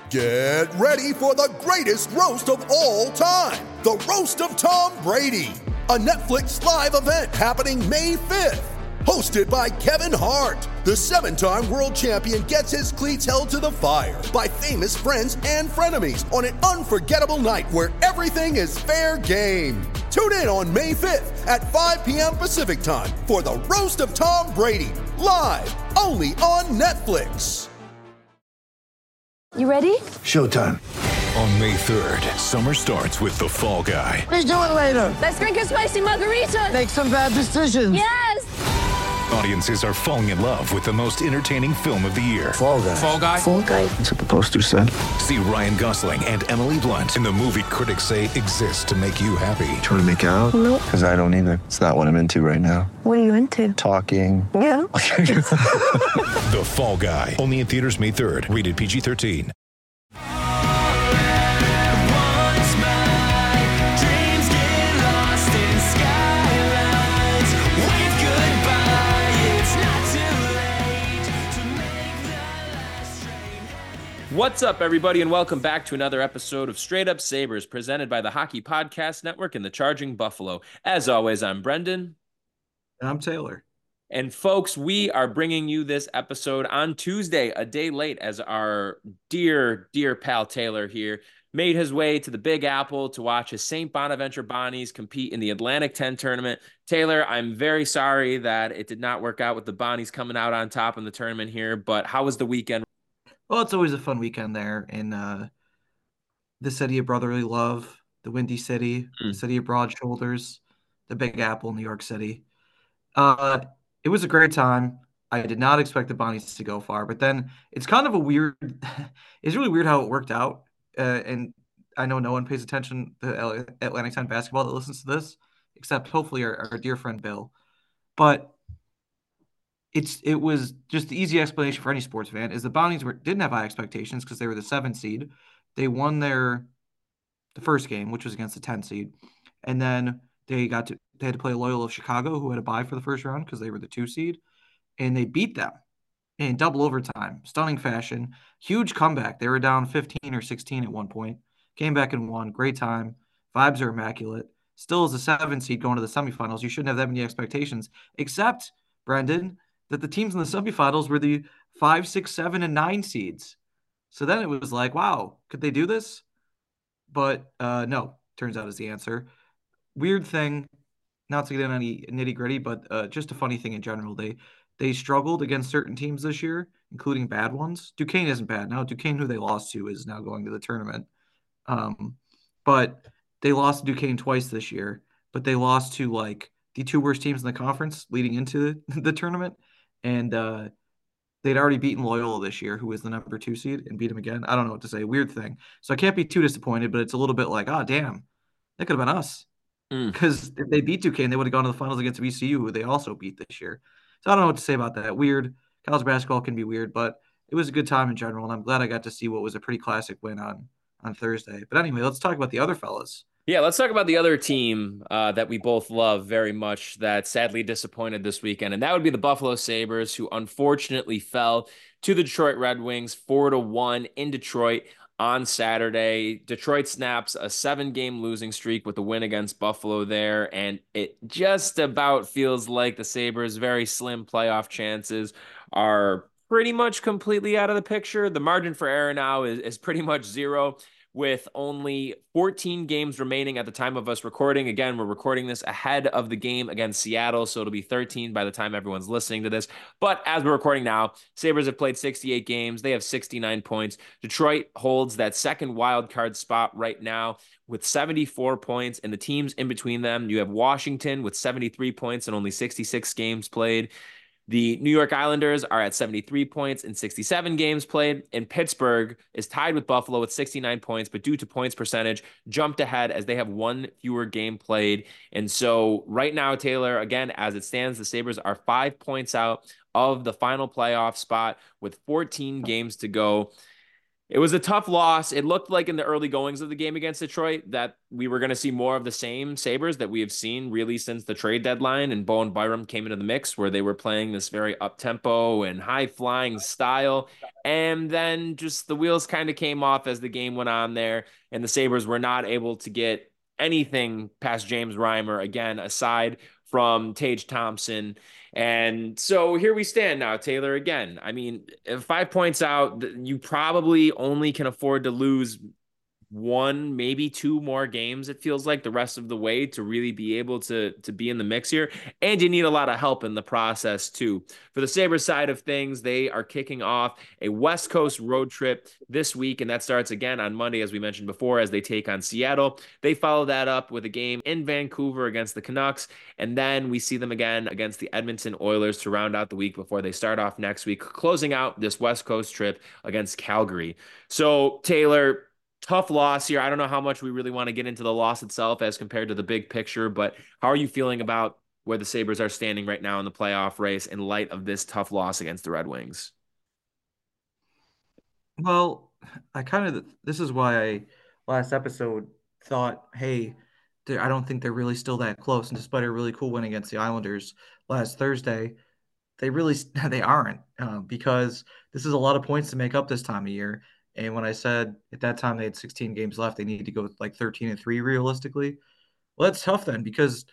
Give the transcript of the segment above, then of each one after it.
Get ready for the greatest roast of all time, the Roast of Tom Brady, a Netflix live event happening May 5th. Hosted by Kevin Hart, the 7-time world champion gets his cleats held to the fire by famous friends and frenemies on an unforgettable night where everything is fair game. Tune in on May 5th at 5 p.m. Pacific time for the Roast of Tom Brady, live only on Netflix. You ready? Showtime. On May 3rd, summer starts with The Fall Guy. Let's do it later. Let's drink a spicy margarita. Make some bad decisions. Yes! Audiences are falling in love with the most entertaining film of the year. Fall Guy. Fall Guy? Fall guy. That's what the poster said. See Ryan Gosling and Emily Blunt in the movie critics say exists to make you happy. Trying to make it out? Nope. Because I don't either. It's not what I'm into right now. What are you into? Talking. Yeah. The Fall Guy. Only in theaters May 3rd. Rated PG-13. What's up, everybody, and welcome back to another episode of Straight Up Sabres, presented by the Hockey Podcast Network and the Charging Buffalo. As always, I'm Brendan. And I'm Taylor. And folks, we are bringing you this episode on Tuesday, a day late, as our dear pal Taylor here made his way to the Big Apple to watch his St. Bonaventure Bonnies compete in the Atlantic 10 tournament. Taylor, I'm very sorry that it did not work out with the Bonnies coming out on top in the tournament here, but how was the weekend? Well, it's always a fun weekend there in the city of brotherly love, the Windy City, the city of broad shoulders, the Big Apple, New York City. It was a great time. I did not expect the Bonnies to go far, but then it's kind of a weird – it's really weird how it worked out. And I know no one pays attention to Atlantic 10 basketball that listens to this, except hopefully our dear friend Bill. But it was just the easy explanation for any sports fan is the Bonnies didn't have high expectations because they were the 7th seed. They won the first game, which was against the 10 seed, and then they had to play Loyola of Chicago, who had a bye for the first round because they were the 2 seed, and they beat them in double overtime, stunning fashion, huge comeback. They were down 15 or 16 at one point, came back and won. Great time, vibes are immaculate. Still as a 7 seed going to the semifinals, you shouldn't have that many expectations, except Brendan, that the teams in the semifinals were the 5, 6, 7, and 9 seeds. So then it was like, wow, could they do this? But no, turns out is the answer. Weird thing, not to get into any nitty gritty, but just a funny thing in general. They struggled against certain teams this year, including bad ones. Duquesne isn't bad now. Duquesne, who they lost to, is now going to the tournament. But they lost to Duquesne twice this year, but they lost to like the 2 worst teams in the conference leading into the tournament. And they'd already beaten Loyola this year, who was the number 2 seed, and beat them again. I don't know what to say. Weird thing. So I can't be too disappointed, but it's a little bit like, damn, that could have been us. Because if they beat Duquesne, they would have gone to the finals against VCU, who they also beat this year. So I don't know what to say about that. Weird. College basketball can be weird, but it was a good time in general, and I'm glad I got to see what was a pretty classic win on Thursday. But anyway, let's talk about the other fellas. Yeah, let's talk about the other team that we both love very much that sadly disappointed this weekend, and that would be the Buffalo Sabres, who unfortunately fell to the Detroit Red Wings 4-1 in Detroit on Saturday. Detroit snaps a 7-game losing streak with a win against Buffalo there, and it just about feels like the Sabres' very slim playoff chances are pretty much completely out of the picture. The margin for error now is pretty much zero, with only 14 games remaining at the time of us recording. Again, we're recording this ahead of the game against Seattle, so it'll be 13 by the time everyone's listening to this. But as we're recording now, Sabres have played 68 games. They have 69 points. Detroit holds that second wild card spot right now with 74 points, and the teams in between them, you have Washington with 73 points and only 66 games played. The New York Islanders are at 73 points in 67 games played, and Pittsburgh is tied with Buffalo with 69 points, but due to points percentage, jumped ahead as they have 1 fewer game played. And so right now, Taylor, again, as it stands, the Sabres are 5 points out of the final playoff spot with 14 games to go. It was a tough loss. It looked like in the early goings of the game against Detroit that we were going to see more of the same Sabres that we have seen really since the trade deadline and Bowen Byram came into the mix, where they were playing this very up-tempo and high-flying style. And then just the wheels kind of came off as the game went on there, and the Sabres were not able to get anything past James Reimer again, aside from Tage Thompson. And so here we stand now, Taylor. Again, I mean, 5 points out, you probably only can afford to lose one, maybe two more games, it feels like, the rest of the way to really be able to be in the mix here. And you need a lot of help in the process too. For the Sabres side of things, they are kicking off a West Coast road trip this week, and that starts again on Monday, as we mentioned before, as they take on Seattle. They follow that up with a game in Vancouver against the Canucks, and then we see them again against the Edmonton Oilers to round out the week before they start off next week, closing out this West Coast trip against Calgary. So, Taylor, tough loss here. I don't know how much we really want to get into the loss itself as compared to the big picture, but how are you feeling about where the Sabres are standing right now in the playoff race in light of this tough loss against the Red Wings? Well, this is why I last episode thought, hey, I don't think they're really still that close. And despite a really cool win against the Islanders last Thursday, they really they aren't, because this is a lot of points to make up this time of year. And when I said at that time they had 16 games left, they need to go like 13-3 realistically. Well, that's tough then, because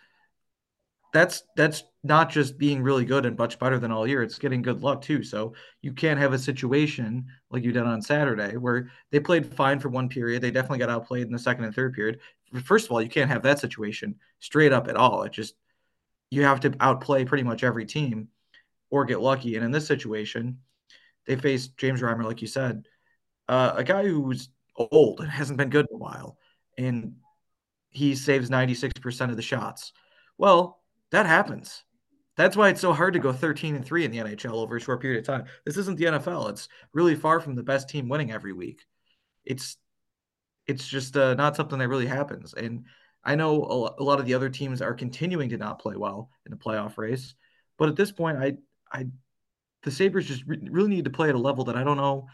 that's not just being really good and much better than all year. It's getting good luck too. So you can't have a situation like you did on Saturday where they played fine for one period. They definitely got outplayed in the second and third period. First of all, you can't have that situation straight up at all. It just, you have to outplay pretty much every team or get lucky. And in this situation, they faced James Reimer, like you said, a guy who's old and hasn't been good in a while, and he saves 96% of the shots. Well, that happens. That's why it's so hard to go 13-3 in the NHL over a short period of time. This isn't the NFL. It's really far from the best team winning every week. It's just not something that really happens. And I know a lot of the other teams are continuing to not play well in the playoff race, but at this point, the Sabres just really need to play at a level that I don't know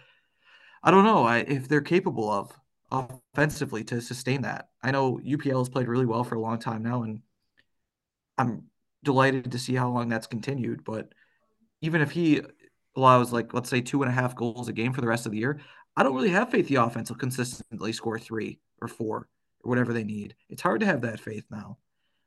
if they're capable of offensively to sustain that. I know UPL has played really well for a long time now, and I'm delighted to see how long that's continued. But even if he allows, like, let's say 2.5 goals a game for the rest of the year, I don't really have faith the offense will consistently score 3 or 4 or whatever they need. It's hard to have that faith now.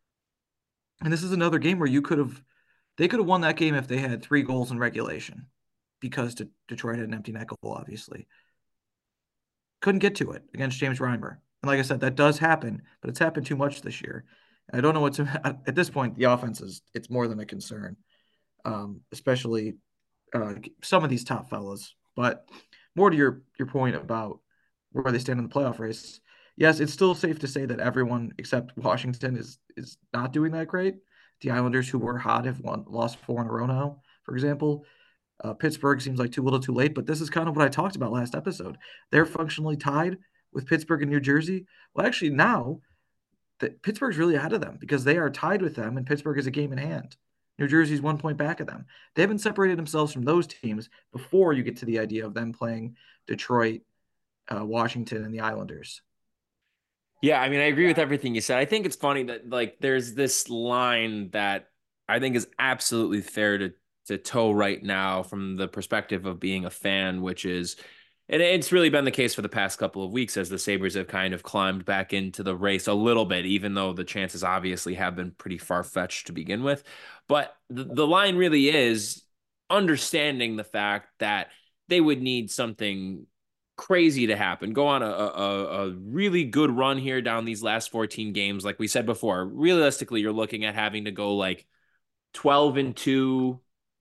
And this is another game where they could have won that game if they had 3 goals in regulation, because Detroit had an empty net goal, obviously. Couldn't get to it against James Reimer. And like I said, that does happen, but it's happened too much this year. And I don't know at this point, the offense it's more than a concern, especially some of these top fellas. But more to your point about where they stand in the playoff race, yes, it's still safe to say that everyone except Washington is not doing that great. The Islanders, who were hot, have lost 4 in a row now, for example. Pittsburgh seems like too little too late, but this is kind of what I talked about last episode. They're functionally tied with Pittsburgh and New Jersey. Well, actually, now Pittsburgh's really ahead of them, because they are tied with them, and Pittsburgh is a game in hand. New Jersey's 1 point back of them. They haven't separated themselves from those teams before you get to the idea of them playing Detroit, Washington, and the Islanders. Yeah, I mean, I agree with everything you said. I think it's funny that, like, there's this line that I think is absolutely fair to toe right now from the perspective of being a fan, which is, and it's really been the case for the past couple of weeks as the Sabres have kind of climbed back into the race a little bit, even though the chances obviously have been pretty far-fetched to begin with. But the line really is understanding the fact that they would need something crazy to happen, go on a really good run here down these last 14 games. Like we said before, realistically, you're looking at having to go like 12-2,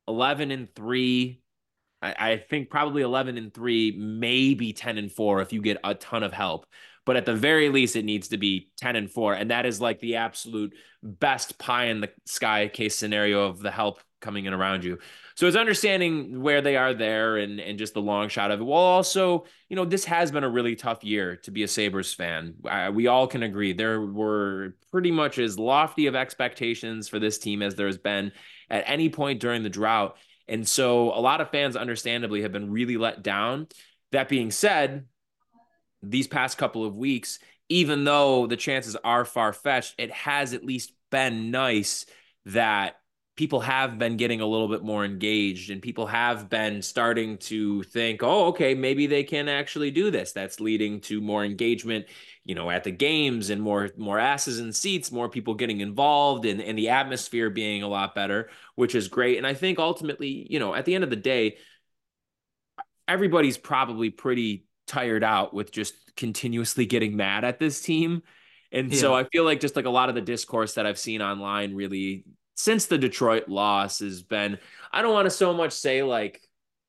11-3. I think probably 11-3, maybe 10-4 if you get a ton of help. But at the very least, it needs to be 10-4. And that is like the absolute best pie in the sky case scenario of the help coming in around you. So it's understanding where they are there and just the long shot of it. Well, also, this has been a really tough year to be a Sabres fan. We all can agree there were pretty much as lofty of expectations for this team as there has been at any point during the drought. And so a lot of fans understandably have been really let down. That being said, these past couple of weeks, even though the chances are far-fetched, it has at least been nice that people have been getting a little bit more engaged and people have been starting to think, oh, okay, maybe they can actually do this. That's leading to more engagement, at the games and more asses in seats, more people getting involved and the atmosphere being a lot better, which is great. And I think ultimately, at the end of the day, everybody's probably pretty tired out with just continuously getting mad at this team. And so Yeah. I feel like just like a lot of the discourse that I've seen online really since the Detroit loss has been, I don't want to so much say like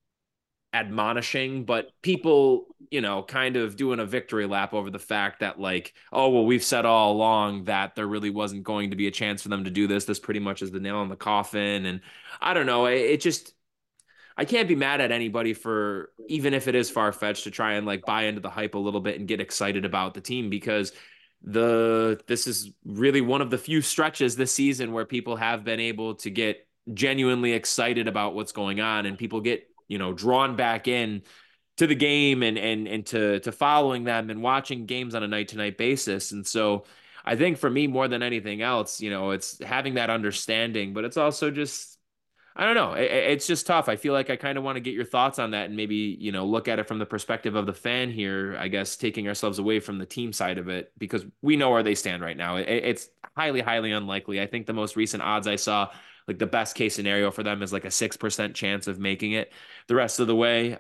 admonishing, but people, kind of doing a victory lap over the fact that like, oh, well, we've said all along that there really wasn't going to be a chance for them to do this. This pretty much is the nail in the coffin. And I don't know, it just, I can't be mad at anybody for, even if it is far-fetched, to try and like buy into the hype a little bit and get excited about the team, because this is really one of the few stretches this season where people have been able to get genuinely excited about what's going on, and people get, drawn back in to the game and to following them and watching games on a night-to-night basis. And so I think for me, more than anything else, it's having that understanding, but it's also just, I don't know. It's just tough. I feel like I kind of want to get your thoughts on that and maybe, look at it from the perspective of the fan here, I guess, taking ourselves away from the team side of it, because we know where they stand right now. It's highly, highly unlikely. I think the most recent odds I saw, like the best case scenario for them is like a 6% chance of making it the rest of the way.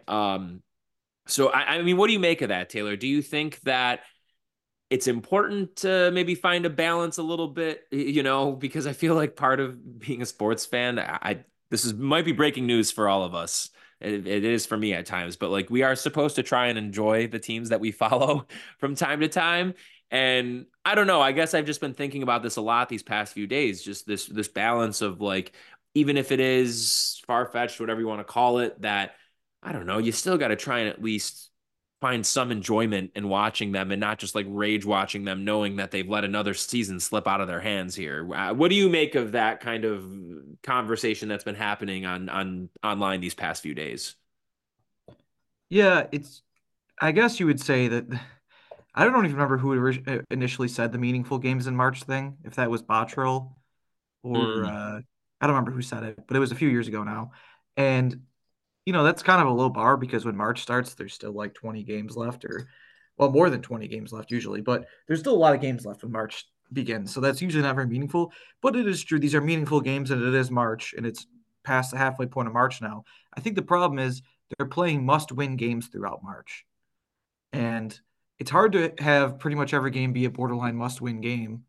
So, I mean, what do you make of that, Taylor? Do you think that it's important to maybe find a balance a little bit, because I feel like part of being a sports fan, this might be breaking news for all of us. It is for me at times, but like we are supposed to try and enjoy the teams that we follow from time to time. And I don't know, I guess I've just been thinking about this a lot these past few days, just this balance of like, even if it is far-fetched, whatever you want to call it, that I don't know, you still got to try and at least find some enjoyment in watching them and not just like rage watching them, knowing that they've let another season slip out of their hands here. What do you make of that kind of conversation that's been happening on online these past few days? Yeah, I guess you would say that I don't even remember who initially said the meaningful games in March thing, if that was Bottrill or Mm. I don't remember who said it, but it was a few years ago now. And that's kind of a low bar because when March starts, there's still like 20 games left, or well, more than 20 games left usually, but there's still a lot of games left when March begins. So that's usually not very meaningful, but it is true. These are meaningful games and it is March and it's past the halfway point of March now. I think the problem is they're playing must-win games throughout March. And it's hard to have pretty much every game be a borderline must-win game,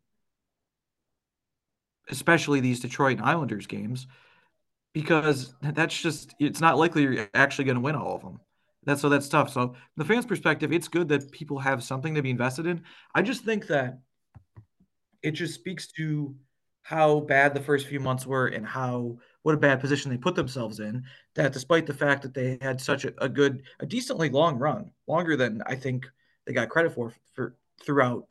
especially these Detroit and Islanders games, because that's just it's not likely you're actually going to win all of them. That's tough. So, from the fans' perspective, it's good that people have something to be invested in. I just think that it just speaks to how bad the first few months were and how what a bad position they put themselves in. That despite the fact that they had such a decently long run, longer than I think they got credit for throughout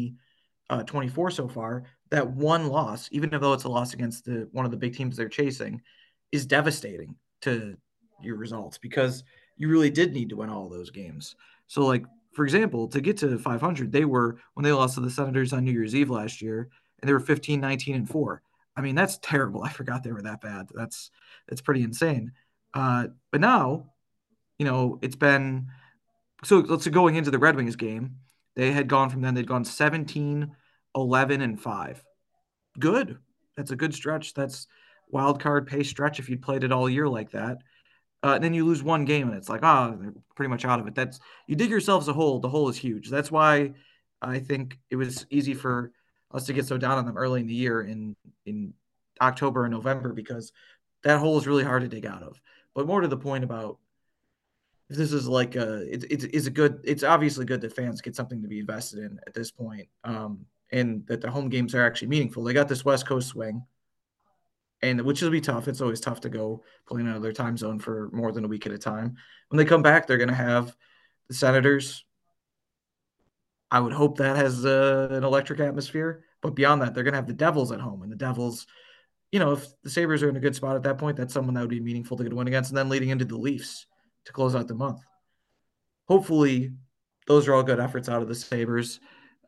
2024 so far, that one loss, even though it's a loss against one of the big teams they're chasing, is devastating to your results because you really did need to win all those games. So, like, for example, to get to 500, they were when they lost to the Senators on New Year's Eve last year, and they were 15, 19, and 4. I mean, that's terrible. I forgot they were that bad. That's pretty insane. But now, it's been so let's going into the Red Wings game. They had gone from then, they'd gone 17, 11, and 5. Good. That's a good stretch. That's wild card pace stretch if you'd played it all year like that. And then you lose one game and it's like, they're pretty much out of it. That's you dig yourselves a hole. The hole is huge. That's why I think it was easy for us to get so down on them early in the year in October and November because that hole is really hard to dig out of. But more to the point about this is like it's obviously good that fans get something to be invested in at this point, and that the home games are actually meaningful. They got this West Coast swing, and which will be tough. It's always tough to go play in another time zone for more than a week at a time. When they come back, they're going to have the Senators. I would hope that has an electric atmosphere, but beyond that, they're going to have the Devils at home, and the Devils. If the Sabres are in a good spot at that point, that's someone that would be meaningful to get a win against, and then leading into the Leafs to close out the month. hopefully those are all good efforts out of the Sabres.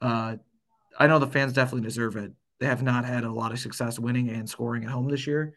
I know the fans definitely deserve it. They have not had a lot of success winning and scoring at home this year.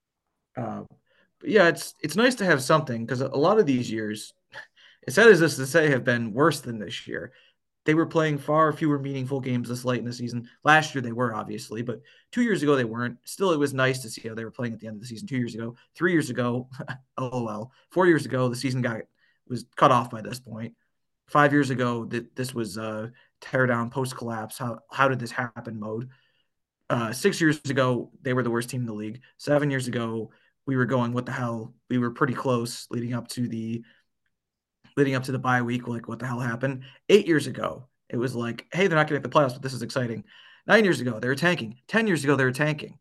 But yeah, it's nice to have something because a lot of these years, as sad as this to say, have been worse than this year. They were playing far fewer meaningful games this late in the season. Last year they were, obviously, but 2 years ago they weren't. Still, it was nice to see how they were playing at the end of the season 2 years ago. 3 years ago, LOL. 4 years ago, the season was cut off by this point. 5 years ago, this was tear down post collapse. How did this happen mode? 6 years ago, they were the worst team in the league. 7 years ago, we were going, what the hell? We were pretty close leading up to the bye week, like what the hell happened? 8 years ago, it was like, hey, they're not going to make the playoffs, but this is exciting. 9 years ago, they were tanking. 10 years ago, they were tanking.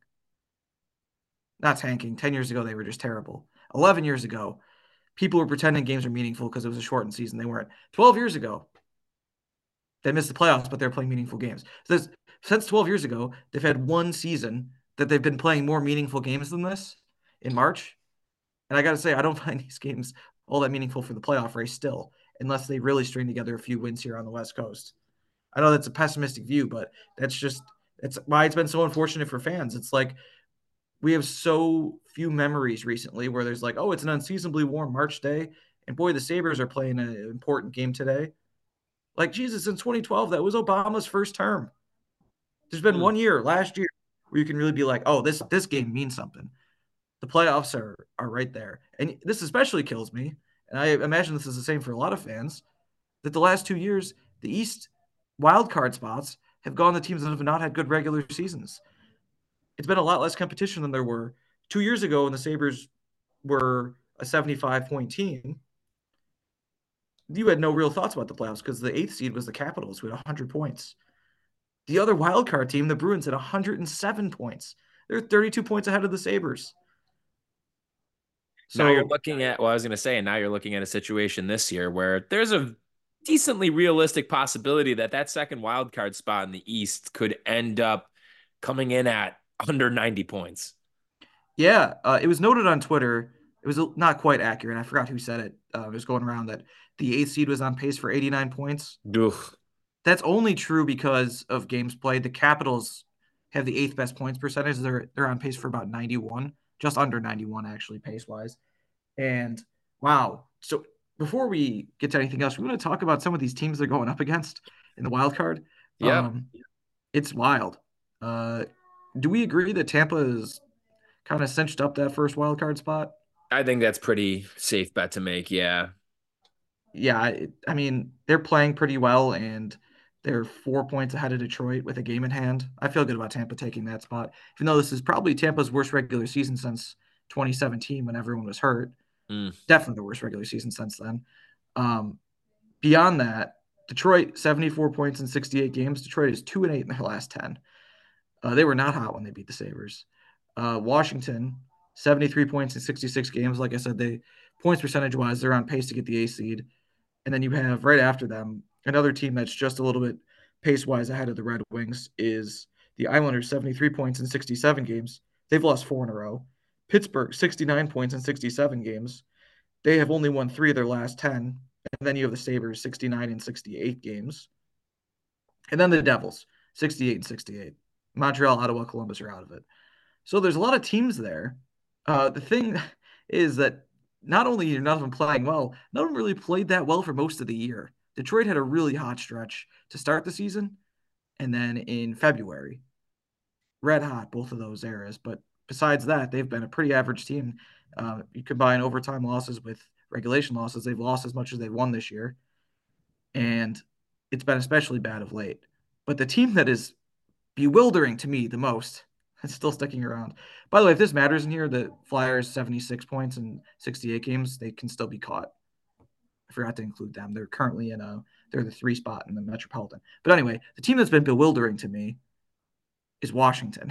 Not tanking. 10 years ago, they were just terrible. 11 years ago, people were pretending games were meaningful because it was a shortened season. They weren't. 12 years ago, they missed the playoffs, but they're playing meaningful games. So since 12 years ago, they've had one season that they've been playing more meaningful games than this in March. And I got to say, I don't find these games all that meaningful for the playoff race still, unless they really string together a few wins here on the West Coast. I know that's a pessimistic view, but that's why it's been so unfortunate for fans. It's like we have so few memories recently where there's like, oh, it's an unseasonably warm March day, and boy, the Sabres are playing an important game today. Like, Jesus, in 2012, that was Obama's first term. There's been 1 year last year where you can really be like, oh, this game means something. The playoffs are right there. And this especially kills me, and I imagine this is the same for a lot of fans, that the last 2 years, the East wildcard spots have gone to teams that have not had good regular seasons. It's been a lot less competition than there were 2 years ago when the Sabres were a 75-point team. You had no real thoughts about the playoffs because the 8th seed was the Capitals, who had 100 points. The other wildcard team, the Bruins, had 107 points. They're 32 points ahead of the Sabres. So now you're looking at, well, I was going to say, and now you're looking at a situation this year where there's a decently realistic possibility that that second wild card spot in the East could end up coming in at under 90 points. Yeah, it was noted on Twitter. It was not quite accurate. I forgot who said it. It was going around that the 8th seed was on pace for 89 points. Ugh. That's only true because of games played. The Capitals have the 8th best points percentage. They're on pace for about 91, just under 91 actually pace-wise. And wow. So before we get to anything else, we want to talk about some of these teams they're going up against in the wild card. Yeah. It's wild. Do we agree that Tampa is kind of cinched up that first wild card spot? I think that's pretty safe bet to make, yeah. Yeah, I mean, they're playing pretty well, and they're 4 points ahead of Detroit with a game in hand. I feel good about Tampa taking that spot, even though this is probably Tampa's worst regular season since 2017 when everyone was hurt. Definitely the worst regular season since then. Beyond that, Detroit, 74 points in 68 games. Detroit is 2-8 in their last 10. They were not hot when they beat the Sabres. Washington, 73 points in 66 games. Like I said, they points percentage-wise, they're on pace to get the A seed. And then you have right after them, another team that's just a little bit pace-wise ahead of the Red Wings is the Islanders, 73 points in 67 games. They've lost 4 in a row. Pittsburgh, 69 points in 67 games. They have only won 3 of their last 10. And then you have the Sabres, 69 in 68 games. And then the Devils, 68 and 68. Montreal, Ottawa, Columbus are out of it. So there's a lot of teams there. The thing is that not only are none of them playing well, none of them really played that well for most of the year. Detroit had a really hot stretch to start the season, and then in February, red hot, both of those eras. But besides that, they've been a pretty average team. You combine overtime losses with regulation losses, they've lost as much as they've won this year. And it's been especially bad of late. But the team that is bewildering to me the most, it's still sticking around. By the way, if this matters in here, the Flyers, 76 points in 68 games, they can still be caught. I forgot to include them. They're currently they're the 3 spot in the Metropolitan. But anyway, the team that's been bewildering to me is Washington.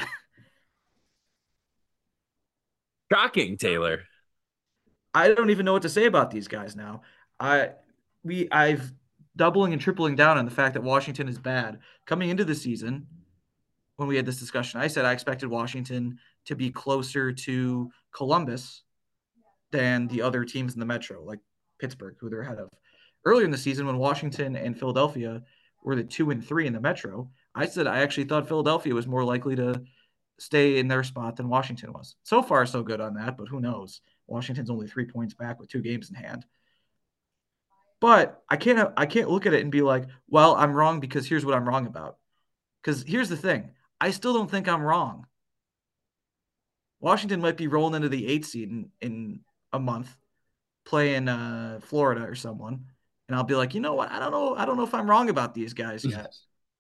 Shocking, Taylor. I don't even know what to say about these guys now. I've doubling and tripling down on the fact that Washington is bad. Coming into the season, when we had this discussion, I said I expected Washington to be closer to Columbus than the other teams in the Metro, like Pittsburgh, who they're ahead of. earlier in the season when Washington and Philadelphia were the 2 and 3 in the Metro, I said I actually thought Philadelphia was more likely to stay in their spot than Washington was. So far, so good on that, but who knows? Washington's only 3 points back with 2 games in hand. But I can't look at it and be like, well, I'm wrong because here's what I'm wrong about. Because here's the thing, I still don't think I'm wrong. Washington might be rolling into the 8th seed in a month, playing Florida or someone, and I'll be like, you know what? I don't know if I'm wrong about these guys yet.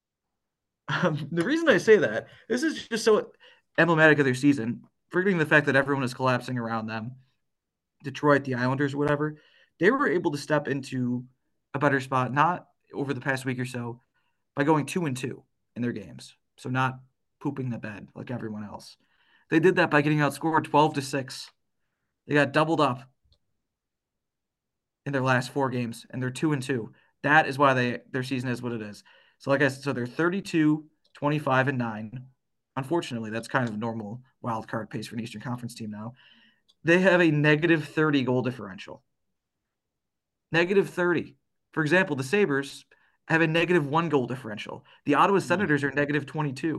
The reason I say that, this is just so emblematic of their season, forgetting the fact that everyone is collapsing around them. Detroit, the Islanders, whatever, they were able to step into a better spot, not over the past week or so, by going 2-2 in their games. So not pooping the bed like everyone else. They did that by getting outscored 12-6. They got doubled up in their last 4 games, and they're 2-2. That is why their season is what it is. So like I said, so they're 32, 25, and 9. Unfortunately, that's kind of normal wild card pace for an Eastern Conference team now. They have a negative 30 goal differential. Negative 30. For example, the Sabres have a negative 1 goal differential. The Ottawa Senators are negative 22.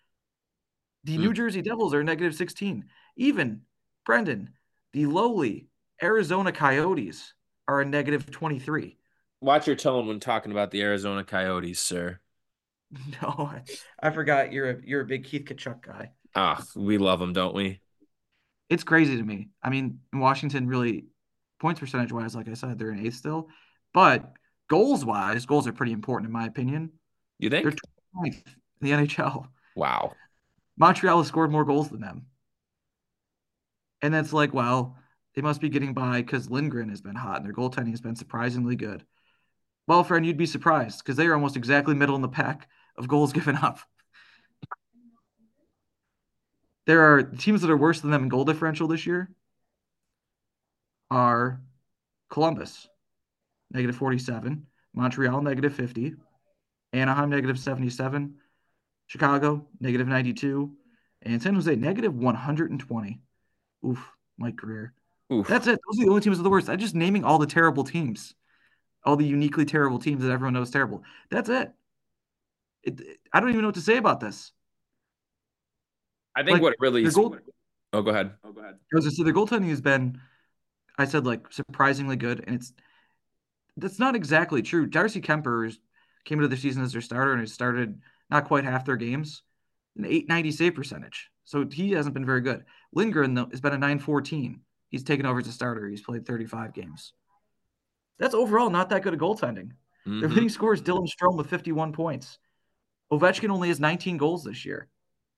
The New Jersey Devils are negative 16. Even, Brendan, the lowly Arizona Coyotes are a negative 23. Watch your tone when talking about the Arizona Coyotes, sir. No, I forgot you're a big Keith Tkachuk guy. Ah, we love them, don't we? It's crazy to me. I mean, Washington really, points percentage wise, like I said, they're in 8th still. But goals wise, goals are pretty important in my opinion. You They're think? 29th in the NHL. Wow. Montreal has scored more goals than them. And that's like, well, they must be getting by because Lindgren has been hot and their goaltending has been surprisingly good. Well, friend, you'd be surprised because they are almost exactly middle in the pack of goals given up. There are teams that are worse than them in goal differential this year are Columbus, negative 47, Montreal, negative 50, Anaheim, negative 77, Chicago, negative 92, and San Jose, negative 120. Oof, Mike Greer. Oof. That's it. Those are the only teams that are the worst. I'm just naming all the terrible teams, all the uniquely terrible teams that everyone knows terrible. That's it. I don't even know what to say about this. I think Like, what really their is. goal, Oh, go ahead. I was gonna say their goaltending has been, I said, like surprisingly good, and that's not exactly true. Darcy Kemper came into the season as their starter and has started not quite half their games, an 890 save percentage. So he hasn't been very good. Lindgren, though, has been a 914. He's taken over as a starter. He's played 35 games. That's overall not that good at goaltending. Their leading scorer is Dylan Strome with 51 points. Ovechkin only has 19 goals this year.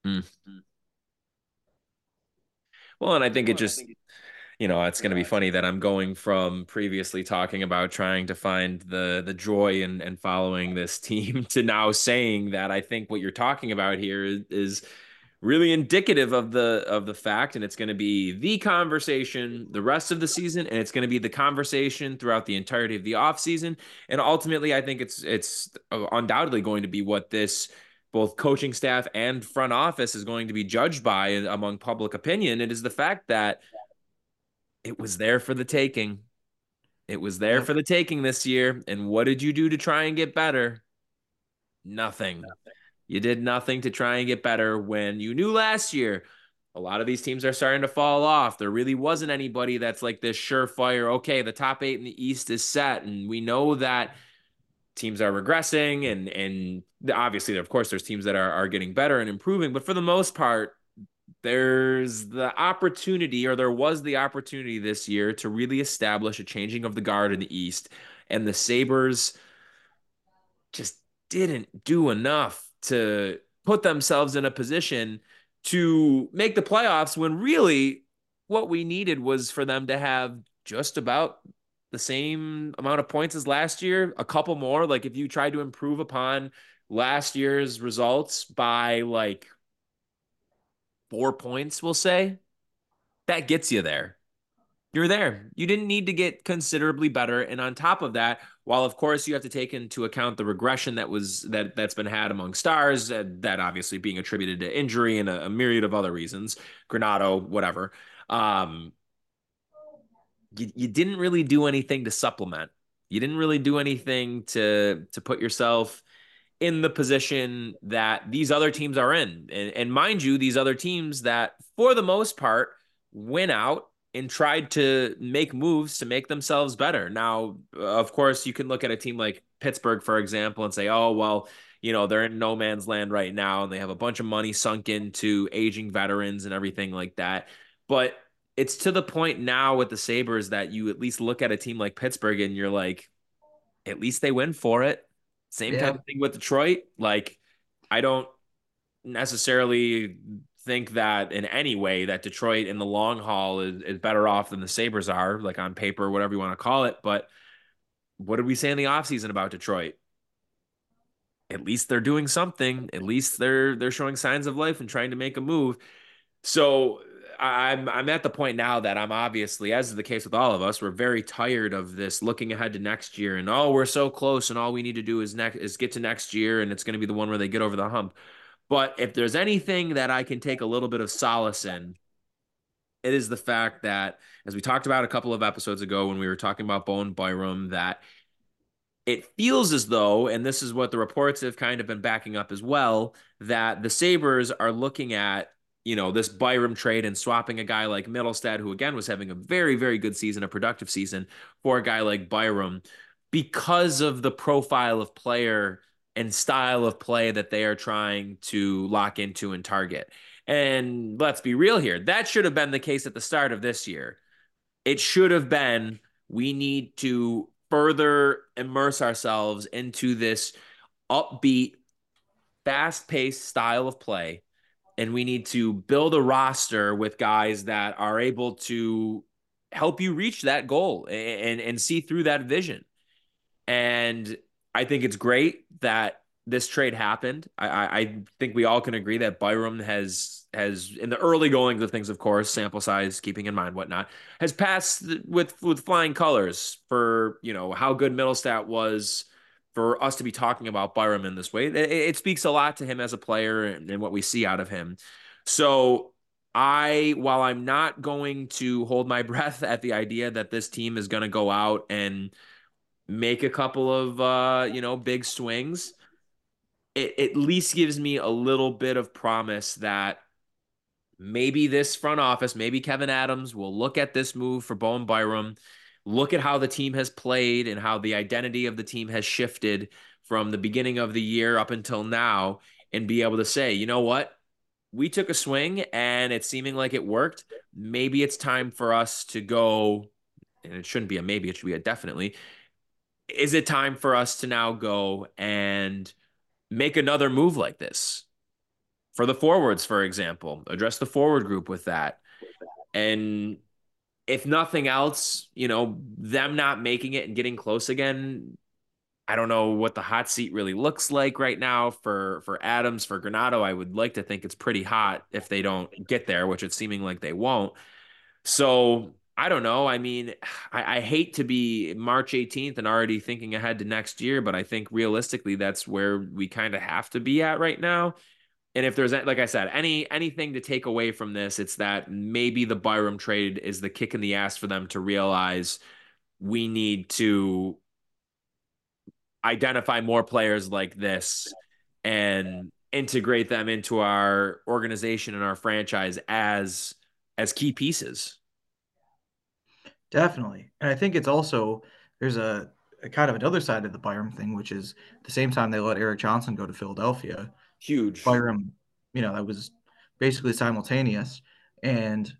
Well, and I think it just, it's going to be funny that I'm going from previously talking about trying to find the joy and following this team to now saying that I think what you're talking about here is really indicative of the fact, and it's going to be the conversation the rest of the season, and it's going to be the conversation throughout the entirety of the offseason. And ultimately, I think it's undoubtedly going to be what this both coaching staff and front office is going to be judged by among public opinion. It is the fact that it was there for the taking. It was there for the taking this year. And what did you do to try and get better? Nothing. You did nothing to try and get better when you knew last year a lot of these teams are starting to fall off. There really wasn't anybody that's like this surefire, okay, the top 8 in the East is set. And we know that teams are regressing and obviously, of course, there's teams that are getting better and improving. But for the most part, there was the opportunity this year to really establish a changing of the guard in the East. And the Sabres just didn't do enough to put themselves in a position to make the playoffs when really what we needed was for them to have just about the same amount of points as last year, a couple more. Like if you tried to improve upon last year's results by like 4 points, we'll say, that gets you there. You're there. You didn't need to get considerably better. And on top of that, while of course you have to take into account the regression that's been had among stars, that obviously being attributed to injury and a myriad of other reasons, Granato, whatever. You didn't really do anything to supplement. You didn't really do anything to put yourself in the position that these other teams are in. And mind you, these other teams that, for the most part, went out and tried to make moves to make themselves better. Now, of course, you can look at a team like Pittsburgh, for example, and say, oh, well, they're in no man's land right now, and they have a bunch of money sunk into aging veterans and everything like that. But it's to the point now with the Sabres that you at least look at a team like Pittsburgh and you're like, at least they win for it. Same Yeah. type of thing with Detroit. Like, I don't necessarily think that in any way that Detroit in the long haul is better off than the Sabres are, like on paper, whatever you want to call it. But what did we say in the offseason about Detroit? At least they're doing something. At least they're showing signs of life and trying to make a move. So I'm at the point now that I'm obviously, as is the case with all of us, we're very tired of this looking ahead to next year and we're so close and all we need to do is get to next year and it's going to be the one where they get over the hump. But if there's anything that I can take a little bit of solace in, it is the fact that, as we talked about a couple of episodes ago when we were talking about Bowen Byram, that it feels as though, and this is what the reports have kind of been backing up as well, that the Sabres are looking at, this Byram trade and swapping a guy like Middlestad, who again was having a very, very good season, a productive season, for a guy like Byram because of the profile of player and style of play that they are trying to lock into and target. And let's be real here. That should have been the case at the start of this year. It should have been, we need to further immerse ourselves into this upbeat, fast-paced style of play. And we need to build a roster with guys that are able to help you reach that goal and see through that vision. And I think it's great that this trade happened. I think we all can agree that Byram has in the early goings of things, of course, sample size, keeping in mind whatnot, has passed with flying colors for, how good Middlestat was for us to be talking about Byram in this way. It speaks a lot to him as a player and what we see out of him. So while I'm not going to hold my breath at the idea that this team is going to go out and make a couple of big swings, it at least gives me a little bit of promise that maybe this front office, maybe Kevin Adams will look at this move for Bowen Byram, look at how the team has played and how the identity of the team has shifted from the beginning of the year up until now, and be able to say, you know what? We took a swing and it's seeming like it worked. Maybe it's time for us to go, and it shouldn't be a maybe, it should be a definitely. Is it time for us to now go and make another move like this? For the forwards, for example, address the forward group with that. And if nothing else, them not making it and getting close again, I don't know what the hot seat really looks like right now for Adams, for Granato. I would like to think it's pretty hot if they don't get there, which it's seeming like they won't. So I don't know. I mean, I hate to be March 18th and already thinking ahead to next year, but I think realistically that's where we kind of have to be at right now. And if there's, like I said, anything to take away from this, it's that maybe the Byram trade is the kick in the ass for them to realize we need to identify more players like this and integrate them into our organization and our franchise as key pieces. Definitely. And I think it's also, there's a kind of another side of the Byram thing, which is at the same time they let Erik Johnson go to Philadelphia. Huge. Byram, that was basically simultaneous. And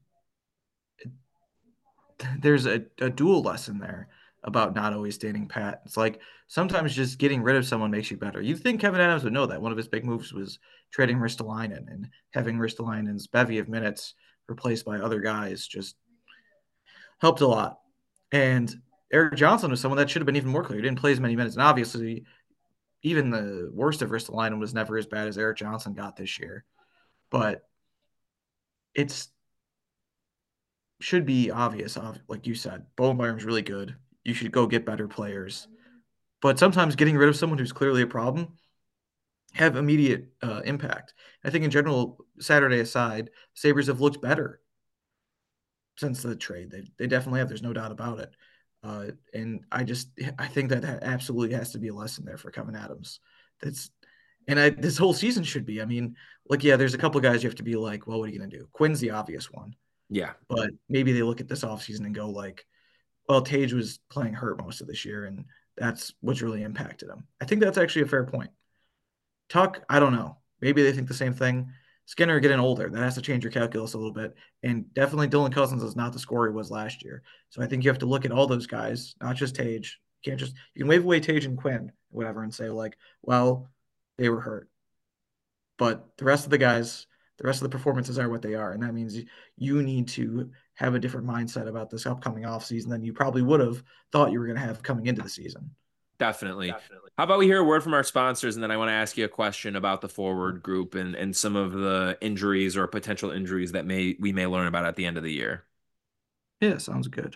there's a dual lesson there about not always standing pat. It's like sometimes just getting rid of someone makes you better. You'd think Kevin Adams would know that. One of his big moves was trading Ristolainen, and having Ristolainen's bevy of minutes replaced by other guys just helped a lot. And Erik Johnson was someone that should have been even more clear. He didn't play as many minutes. And obviously, even the worst of Ristolainen was never as bad as Erik Johnson got this year. But it's should be obvious, like you said. Bowen Byram's really good. You should go get better players. But sometimes getting rid of someone who's clearly a problem have immediate impact. I think in general, Saturday aside, Sabres have looked better since the trade. They definitely have. There's no doubt about it. And I think that absolutely has to be a lesson there for Kevin Adams. This whole season should be. I mean, like, yeah, there's a couple of guys you have to be like, well, what are you going to do? Quinn's the obvious one. Yeah. But maybe they look at this offseason and go like, well, Tage was playing hurt most of this year, and that's what's really impacted him. I think that's actually a fair point. Tuck, I don't know. Maybe they think the same thing. Skinner getting older. That has to change your calculus a little bit. And definitely Dylan Cousins is not the scorer he was last year. So I think you have to look at all those guys, not just Tage. You can't just you can wave away Tage and Quinn, whatever, and say, like, well, they were hurt. But the rest of the guys, the rest of the performances are what they are. And that means you need to have a different mindset about this upcoming offseason than you probably would have thought you were going to have coming into the season. Definitely. How about we hear a word from our sponsors, and then I want to ask you a question about the forward group and some of the injuries or potential injuries that we may learn about at the end of the year. Yeah, sounds good.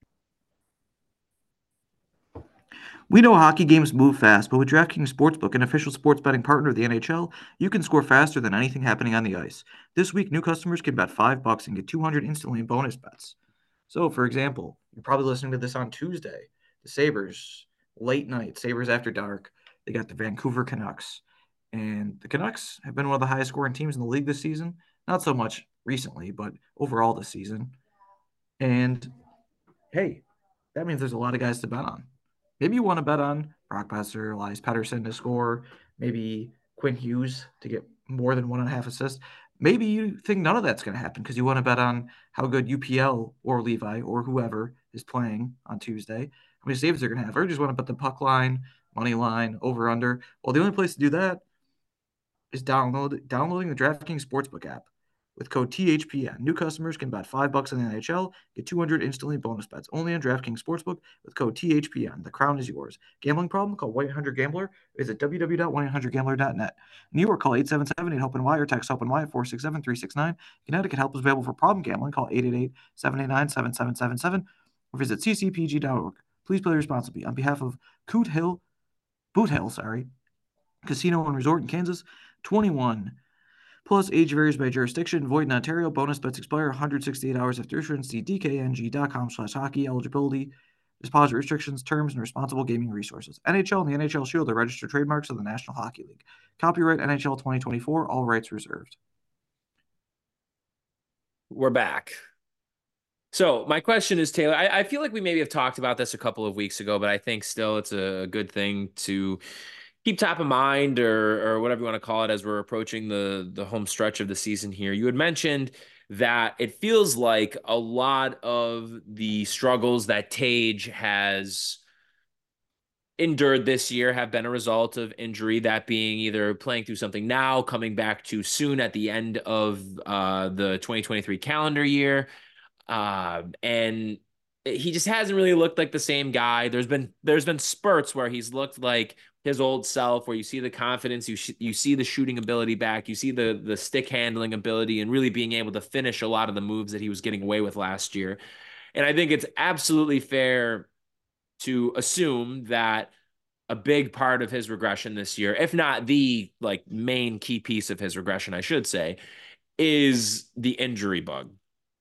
We know hockey games move fast, but with DraftKings Sportsbook, an official sports betting partner of the NHL, you can score faster than anything happening on the ice. This week, new customers can bet $5 and get 200 instantly in bonus bets. So, for example, you're probably listening to this on Tuesday. The Sabres, late night, Sabres after dark, they got the Vancouver Canucks. And the Canucks have been one of the highest scoring teams in the league this season. Not so much recently, but overall this season. And, hey, that means there's a lot of guys to bet on. Maybe you want to bet on Brock Besser, Elias Pettersson to score, maybe Quinn Hughes to get more than 1.5 assists. Maybe you think none of that's going to happen because you want to bet on how good UPL or Levi or whoever is playing on Tuesday, how many saves they're going to have, or you just want to bet the puck line, money line, over, under. Well, the only place to do that is downloading the DraftKings Sportsbook app. With code THPN, new customers can bet $5 in the NHL, get 200 instantly bonus bets only on DraftKings Sportsbook with code THPN. The crown is yours. Gambling problem? Call 1-800-GAMBLER. Visit www.1800gambler.net. New York, call 877-8-HOPE-NY or text HOPE-NY at 467-369. Connecticut, help is available for problem gambling. Call 888-789-7777 or visit ccpg.org. Please play responsibly. On behalf of Boot Hill, Casino and Resort in Kansas, 21. Plus, age varies by jurisdiction. Void in Ontario. Bonus bets expire 168 hours after issuance. See dkng.com/hockey. Eligibility, deposit restrictions, terms, and responsible gaming resources. NHL and the NHL Shield are registered trademarks of the National Hockey League. Copyright NHL 2024. All rights reserved. We're back. So my question is, Taylor, I feel like we maybe have talked about this a couple of weeks ago, but I think still it's a good thing to keep top of mind or whatever you want to call it as we're approaching the home stretch of the season here. You had mentioned that it feels like a lot of the struggles that Tage has endured this year have been a result of injury, that being either playing through something now, coming back too soon at the end of the 2023 calendar year. And he just hasn't really looked like the same guy. There's been spurts where he's looked like his old self, where you see the confidence, you see the shooting ability back, you see the stick handling ability, and really being able to finish a lot of the moves that he was getting away with last year. And I think it's absolutely fair to assume that a big part of his regression this year, if not the main key piece of his regression, I should say, is the injury bug.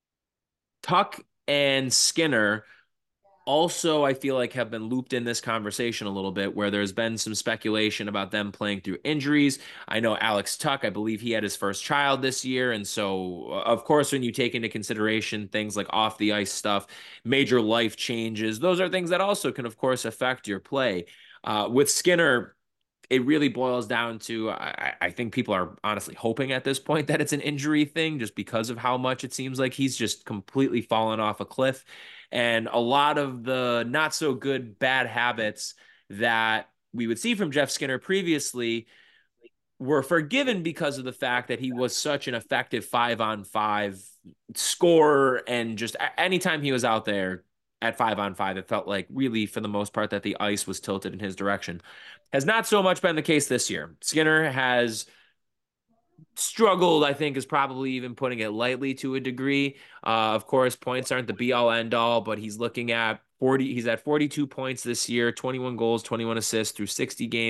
Tuck and Skinner also, I feel like, have been looped in this conversation a little bit, where there's been some speculation about them playing through injuries. I know Alex Tuck, I believe he had his first child this year. And so, of course, when you take into consideration things like off the ice stuff, major life changes, those are things that also can, of course, affect your play. With Skinner, it really boils down to, I think people are honestly hoping at this point that it's an injury thing, just because of how much it seems like he's just completely fallen off a cliff. And a lot of the not so good bad habits that we would see from Jeff Skinner previously were forgiven because of the fact that he was such an effective 5-on-5 scorer. And just anytime he was out there at 5-on-5, it felt like really, for the most part, that the ice was tilted in his direction. Has not so much been the case this year. Skinner has struggled, I think, is probably even putting it lightly to a degree. Of course, points aren't the be-all, end-all, but he's looking at 40. He's at 42 points this year, 21 goals, 21 assists through 60 games,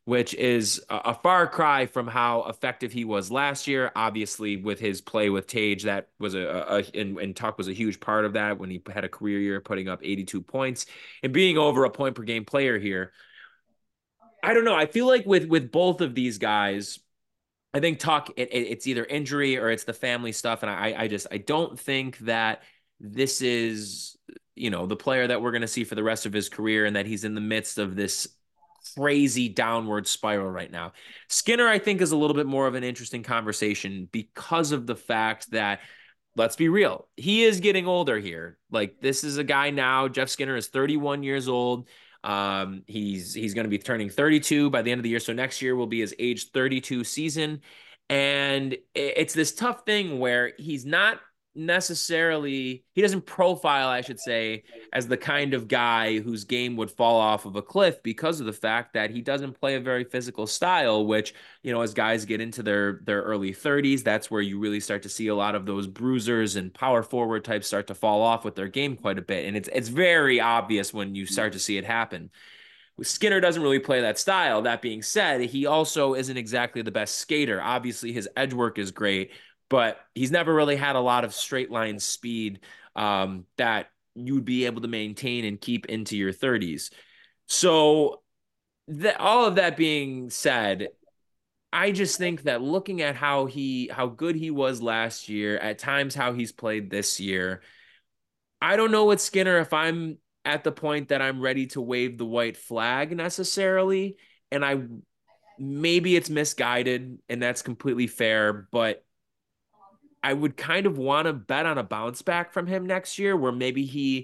which is a far cry from how effective he was last year. Obviously, with his play with Tage, that was and Tuck was a huge part of that when he had a career year, putting up 82 points and being over a point per game player here. I don't know. I feel like with both of these guys, I think Tuck, it's either injury or it's the family stuff, and I don't think that this is the player that we're going to see for the rest of his career, and that he's in the midst of this crazy downward spiral right now. Skinner, I think, is a little bit more of an interesting conversation because of the fact that, let's be real, he is getting older here. Like, this is a guy now. Jeff Skinner is 31 years old. He's going to be turning 32 by the end of the year. So next year will be his age 32 season. And it's this tough thing where he's not necessarily, he doesn't profile, I should say, as the kind of guy whose game would fall off of a cliff because of the fact that he doesn't play a very physical style, which, as guys get into their early 30s, that's where you really start to see a lot of those bruisers and power forward types start to fall off with their game quite a bit. And it's very obvious when you start to see it happen. Skinner doesn't really play that style. That being said, he also isn't exactly the best skater. Obviously, his edge work is great, but he's never really had a lot of straight line speed that you would be able to maintain and keep into your 30s. So all of that being said, I just think that looking at how good he was last year, at times how he's played this year, I don't know with Skinner if I'm at the point that I'm ready to wave the white flag necessarily. And maybe it's misguided, and that's completely fair, but I would kind of want to bet on a bounce back from him next year, where he's,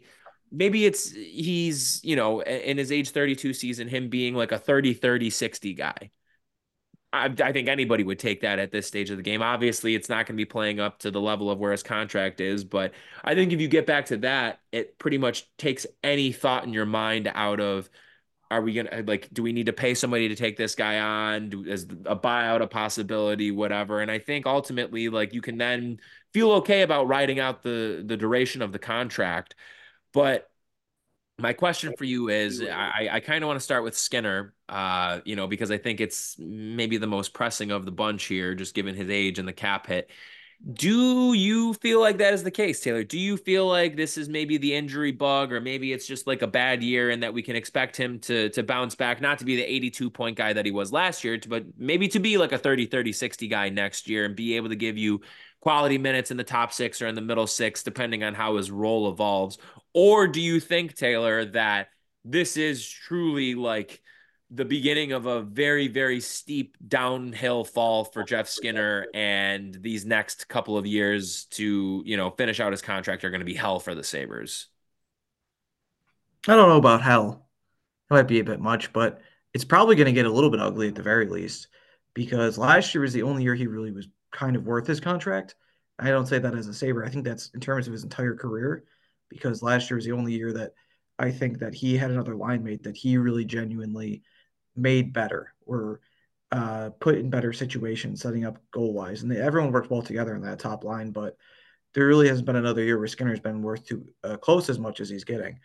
in his age 32 season, him being like a 30-30-60 guy. I think anybody would take that at this stage of the game. Obviously, it's not going to be playing up to the level of where his contract is, but I think if you get back to that, it pretty much takes any thought in your mind out of, are we going to, do we need to pay somebody to take this guy on? Is a buyout a possibility, whatever? And I think ultimately, you can then feel okay about riding out the duration of the contract. But my question for you is, I kind of want to start with Skinner, because I think it's maybe the most pressing of the bunch here, just given his age and the cap hit. Do you feel like that is the case, Taylor? Do you feel like this is maybe the injury bug, or maybe it's just like a bad year and that we can expect him to bounce back, not to be the 82-point guy that he was last year, but maybe to be like a 30-30-60 guy next year and be able to give you quality minutes in the top six or in the middle six, depending on how his role evolves? Or do you think, Taylor, that this is truly like the beginning of a very, very steep downhill fall for Jeff Skinner, and these next couple of years to, finish out his contract are going to be hell for the Sabres? I don't know about hell. It might be a bit much, but it's probably going to get a little bit ugly at the very least, because last year was the only year he really was kind of worth his contract. I don't say that as a Sabre. I think that's in terms of his entire career, because last year was the only year that I think that he had another line mate that he really genuinely made better, or put in better situations, setting up goal wise. And everyone worked well together in that top line, but there really hasn't been another year where Skinner's been worth close as much as he's getting.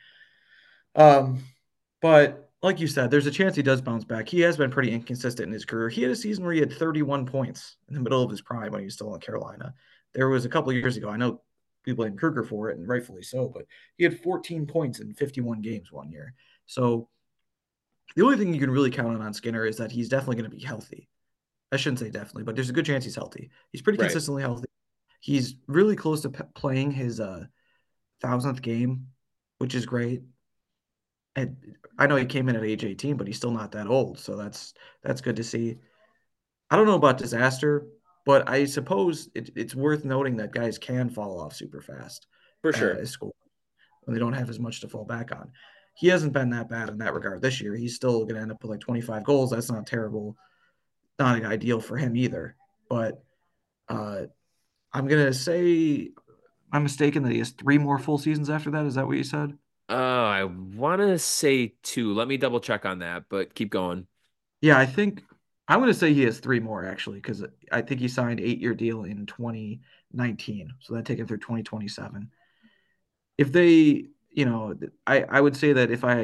But like you said, there's a chance he does bounce back. He has been pretty inconsistent in his career. He had a season where he had 31 points in the middle of his prime when he was still in Carolina. There was a couple of years ago, I know people blame Kruger for it, and rightfully so, but he had 14 points in 51 games one year. So the only thing you can really count on Skinner is that he's definitely going to be healthy. I shouldn't say definitely, but there's a good chance he's healthy. He's pretty consistently healthy. He's really close to playing his 1,000th game, which is great. And I know he came in at age 18, but he's still not that old, so that's good to see. I don't know about disaster, but I suppose it's worth noting that guys can fall off super fast. For sure. When they don't have as much to fall back on. He hasn't been that bad in that regard this year. He's still going to end up with like 25 goals. That's not terrible. Not ideal for him either. But I'm going to say I'm mistaken that he has 3 more full seasons after that. Is that what you said? I want to say 2. Let me double check on that, but keep going. Yeah, I think I'm going to say he has 3 more, actually, because I think he signed an 8-year deal in 2019. So that take him through 2027. If they, I would say that if I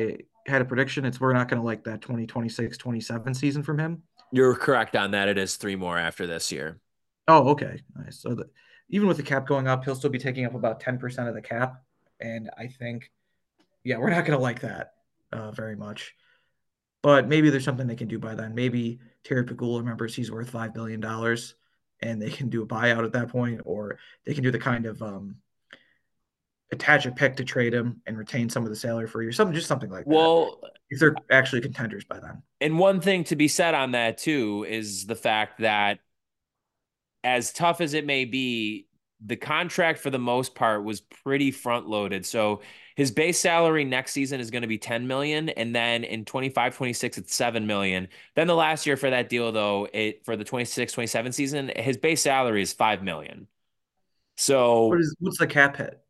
had a prediction, it's we're not going to like that 2026-27 season from him. You're correct on that. It is 3 more after this year. Oh, okay. Nice. So even with the cap going up, he'll still be taking up about 10% of the cap. And I think, yeah, we're not going to like that very much. But maybe there's something they can do by then. Maybe Terry Pegula remembers he's worth $5 billion and they can do a buyout at that point, or they can do the kind of attach a pick to trade him and retain some of the salary for you, something like that. Well, if they're actually contenders by then. And one thing to be said on that too is the fact that as tough as it may be, the contract for the most part was pretty front loaded. So his base salary next season is going to be 10 million. And then in 25-26, it's 7 million. Then the last year for that deal, though, for the 26-27 season, his base salary is 5 million. So what's the cap hit?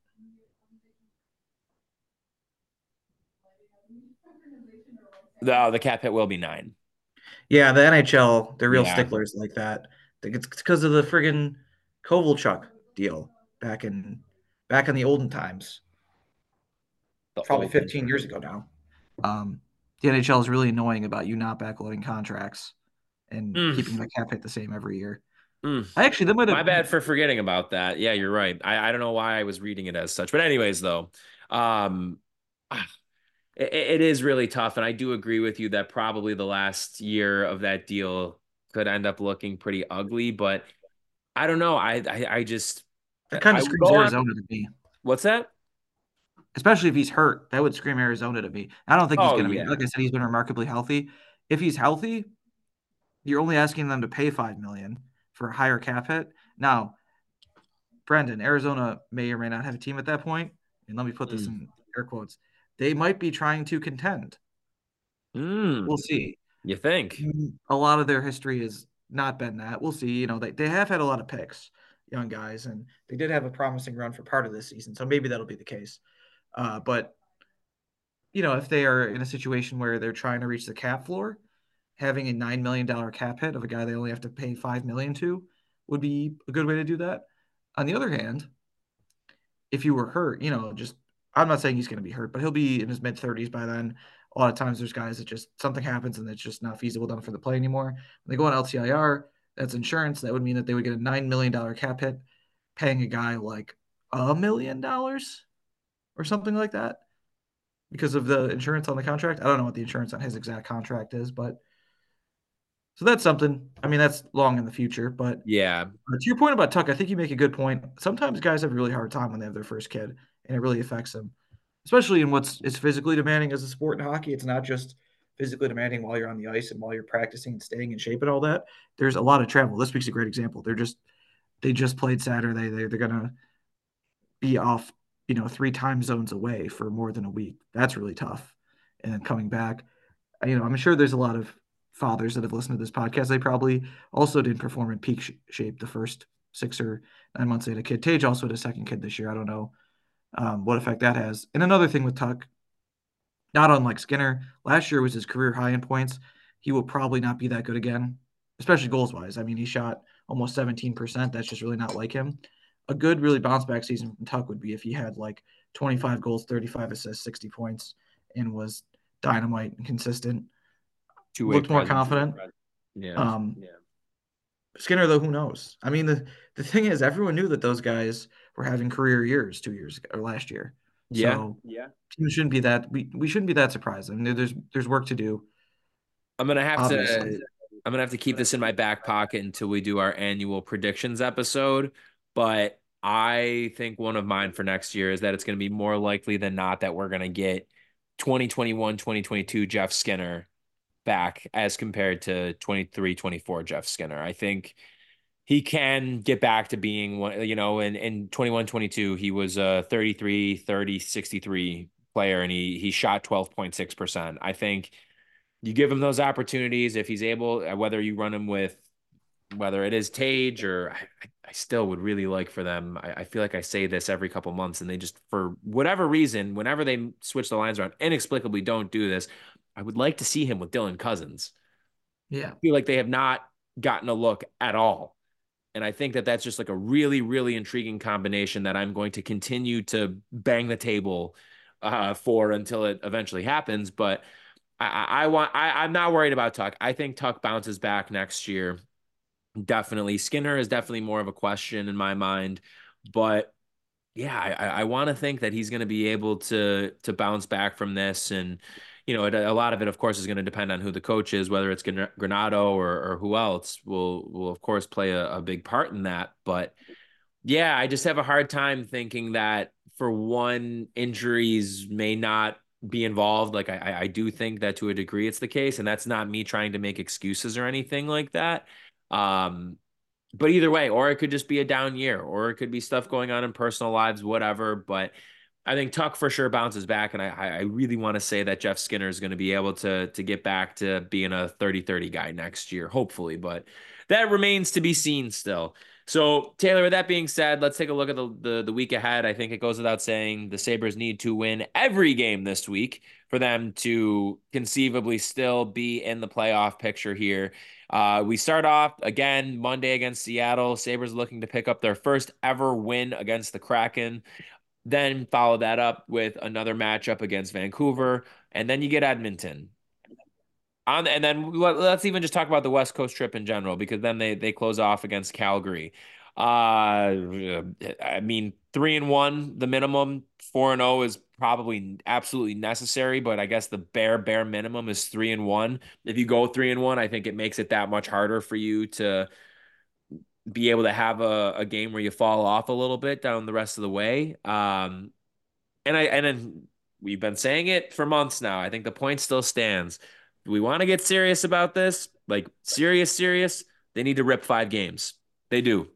The cap hit will be 9. Yeah, the NHL, they're real sticklers like that. I think it's because of the friggin' Kovalchuk deal back in the olden times. Probably 15 years ago now. The NHL is really annoying about you not backloading contracts and keeping the cap hit the same every year. Actually, my bad for forgetting about that. Yeah, you're right. I don't know why I was reading it as such, but anyways, though, it is really tough, and I do agree with you that probably the last year of that deal could end up looking pretty ugly. But I don't know. I just that kind of screams Arizona to me. What's that? Especially if he's hurt, that would scream Arizona to me. I don't think he's going to be. Like I said, he's been remarkably healthy. If he's healthy, you're only asking them to pay $5 million for a higher cap hit. Now, Brendan, Arizona may or may not have a team at that point, and let me put this in air quotes. They might be trying to contend. We'll see. You think? A lot of their history has not been that. We'll see. You know, they have had a lot of picks, young guys, and they did have a promising run for part of this season. So maybe that'll be the case. But, you know, if they are in a situation where they're trying to reach the cap floor, having a $9 million cap hit of a guy they only have to pay $5 million to would be a good way to do that. On the other hand, if you were hurt, you know, I'm not saying he's going to be hurt, but he'll be in his mid-30s by then. A lot of times there's guys that just something happens and it's just not feasible done for the play anymore. When they go on LTIR, that's insurance. That would mean that they would get a $9 million cap hit, paying a guy like $1 million or something like that because of the insurance on the contract. I don't know what the insurance on his exact contract is, but so that's something. I mean, that's long in the future, but yeah. To your point about Tuck, I think you make a good point. Sometimes guys have a really hard time when they have their first kid, and it really affects them, especially in what's physically demanding as a sport in hockey. It's not just physically demanding while you're on the ice and while you're practicing and staying in shape and all that. There's a lot of travel. This week's a great example. They just played Saturday. They're gonna be off, 3 time zones away for more than a week. That's really tough. And then coming back, I'm sure there's a lot of fathers that have listened to this podcast. They probably also didn't perform in peak shape the first 6 or 9 months they had a kid. Tage also had a second kid this year. I don't know what effect that has. And another thing with Tuck, not unlike Skinner, last year was his career high in points. He will probably not be that good again, especially goals wise. I mean, he shot almost 17%. That's just really not like him. A good, really bounce back season from Tuck would be if he had like 25 goals, 35 assists, 60 points, and was dynamite and consistent. Looked more confident. Yeah. Skinner, though, who knows? I mean, the thing is, everyone knew that those guys were having career years 2 years ago or last year. So teams shouldn't be that we shouldn't be that surprised. I mean, there's work to do. I'm gonna have to keep this in my back pocket until we do our annual predictions episode. But I think one of mine for next year is that it's going to be more likely than not that we're going to get 2021, 2022 Jeff Skinner back as compared to 23, 24 Jeff Skinner. I think he can get back to being one, in 21, 22, he was a 33, 30, 63 player and he shot 12.6%. I think you give him those opportunities if he's able, whether you run him with, whether it is Tage or I still would really like for them. I feel like I say this every couple months and they just, for whatever reason, whenever they switch the lines around, inexplicably don't do this. I would like to see him with Dylan Cousins. Yeah. I feel like they have not gotten a look at all. And I think that that's just like a really, really intriguing combination that I'm going to continue to bang the table for until it eventually happens. But I'm not worried about Tuck. I think Tuck bounces back next year. Definitely. Skinner is definitely more of a question in my mind, but yeah, I want to think that he's going to be able to bounce back from this. And, a lot of it, of course, is going to depend on who the coach is, whether it's Granato or who else will, of course, play a big part in that. But yeah, I just have a hard time thinking that for one, injuries may not be involved. Like I do think that to a degree it's the case, and that's not me trying to make excuses or anything like that. Um, but either way, or it could just be a down year, or it could be stuff going on in personal lives, whatever. But I think Tuck for sure bounces back, and I really want to say that Jeff Skinner is going to be able to get back to being a 30-30 guy next year, hopefully. But that remains to be seen still. So, Taylor, with that being said, let's take a look at the week ahead. I think it goes without saying the Sabres need to win every game this week for them to conceivably still be in the playoff picture here. We start off again Monday against Seattle. Sabres looking to pick up their first ever win against the Kraken. Then follow that up with another matchup against Vancouver, and then you get Edmonton. And then let's even just talk about the West Coast trip in general, because then they close off against Calgary. I mean, 3-1, the minimum. 4-0 is probably absolutely necessary, but I guess the bare minimum is 3-1. If you go 3-1, I think it makes it that much harder for you to be able to have a game where you fall off a little bit down the rest of the way. And then we've been saying it for months now. I think the point still stands. Do we want to get serious about this? Like serious, they need to rip 5 games. They do.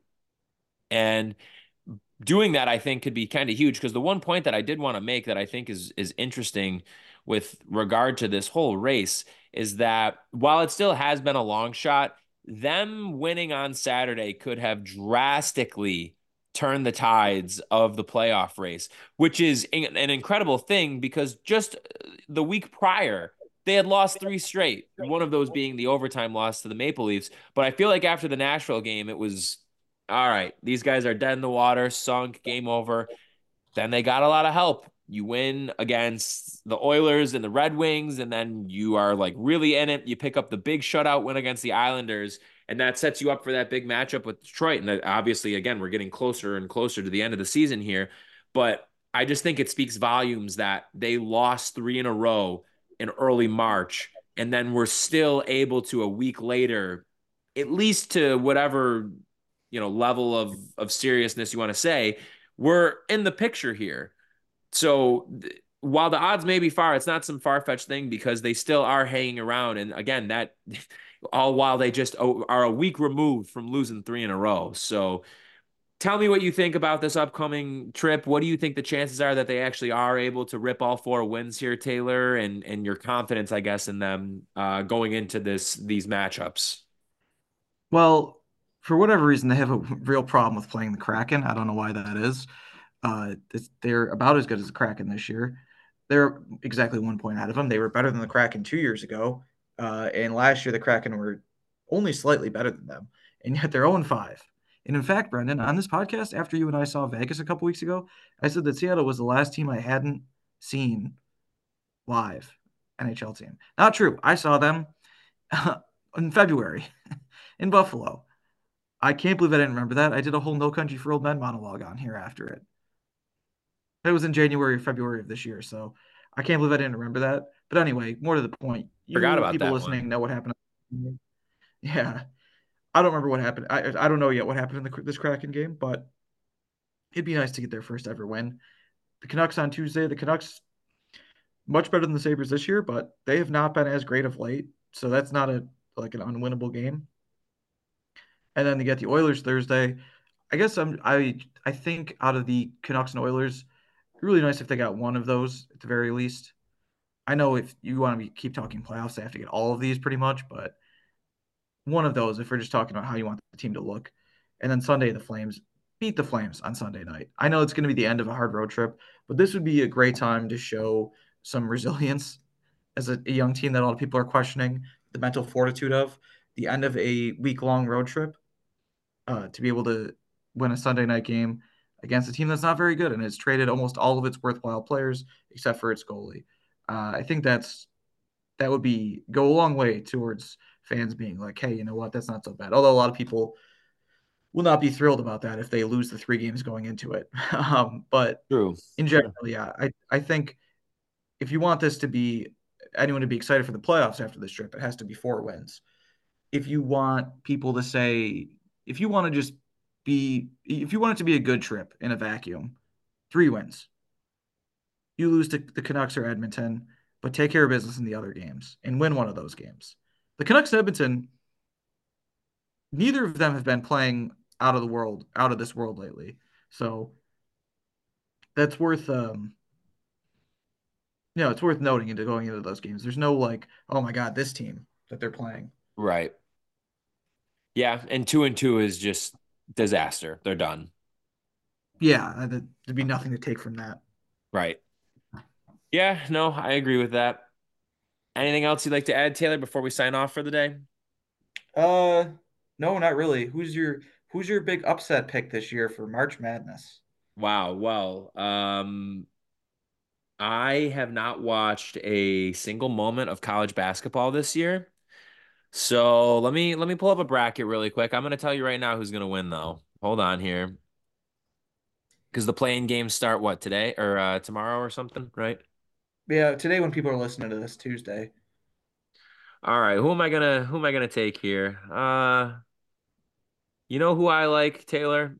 And doing that, I think, could be kind of huge, because the one point that I did want to make that I think is interesting with regard to this whole race is that while it still has been a long shot, them winning on Saturday could have drastically turned the tides of the playoff race, which is an incredible thing, because just the week prior, they had lost 3 straight, one of those being the overtime loss to the Maple Leafs. But I feel like after the Nashville game, it was, all right, these guys are dead in the water, sunk, game over. Then they got a lot of help. You win against the Oilers and the Red Wings, and then you are like really in it. You pick up the big shutout win against the Islanders, and that sets you up for that big matchup with Detroit. And that, obviously, again, we're getting closer and closer to the end of the season here. But I just think it speaks volumes that they lost 3 in a row in early March, and then we're still able to, a week later, at least to whatever level of seriousness you want to say, we're in the picture here. So while the odds may be far, it's not some far-fetched thing, because they still are hanging around. And again, that all while they just are a week removed from losing 3 in a row. So tell me what you think about this upcoming trip. What do you think the chances are that they actually are able to rip all 4 wins here, Taylor, and your confidence, I guess, in them going into these matchups? Well, for whatever reason, they have a real problem with playing the Kraken. I don't know why that is. They're about as good as the Kraken this year. They're exactly 1 point ahead of them. They were better than the Kraken 2 years ago. And last year, the Kraken were only slightly better than them. And yet they're 0-5. And in fact, Brendan, on this podcast, after you and I saw Vegas a couple weeks ago, I said that Seattle was the last team I hadn't seen live, NHL team. Not true. I saw them in February in Buffalo. I can't believe I didn't remember that. I did a whole No Country for Old Men monologue on here after it. It was in January or February of this year, so I can't believe I didn't remember that. But anyway, more to the point. Forgot about people that listening one. know what happened. Yeah, I don't remember what happened. I don't know yet what happened in this Kraken game, but it'd be nice to get their first ever win. The Canucks on Tuesday. The Canucks much better than the Sabres this year, but they have not been as great of late, so that's not an unwinnable game. And then they get the Oilers Thursday. I guess I think out of the Canucks and Oilers, really nice if they got one of those at the very least. I know if you want to keep talking playoffs, they have to get all of these pretty much, but one of those if we're just talking about how you want the team to look. And then Sunday, the Flames beat the Flames on Sunday night. I know it's going to be the end of a hard road trip, but this would be a great time to show some resilience as a young team that a lot of people are questioning the mental fortitude of the end of a week-long road trip to be able to win a Sunday night game against a team that's not very good and has traded almost all of its worthwhile players except for its goalie. I think that would go a long way towards fans being like, hey, you know what? That's not so bad. Although a lot of people will not be thrilled about that if they lose the 3 games going into it. But True. in general, yeah, I think if you want anyone to be excited for the playoffs after this trip, it has to be 4 wins. If you want people to say, if you want it to be a good trip in a vacuum, 3 wins. You lose to the Canucks or Edmonton, but take care of business in the other games and win one of those games. The Canucks and Edmonton, neither of them have been playing out of this world lately. So that's worth it's worth noting into going into those games. There's no like, oh my God, this team that they're playing. Right. Yeah, and 2-2 is just disaster. They're done. Yeah, there'd be nothing to take from that. Right. Yeah, no, I agree with that. Anything else you'd like to add, Taylor, before we sign off for the day? No, not really. Who's your big upset pick this year for March Madness? Wow. Well, I have not watched a single moment of college basketball this year. So let me pull up a bracket really quick. I'm gonna tell you right now who's gonna win though. Hold on here. Because the playing games start what, today or tomorrow or something, right? Yeah, today when people are listening to this, Tuesday. All right, who am I gonna take here? You know who I like, Taylor?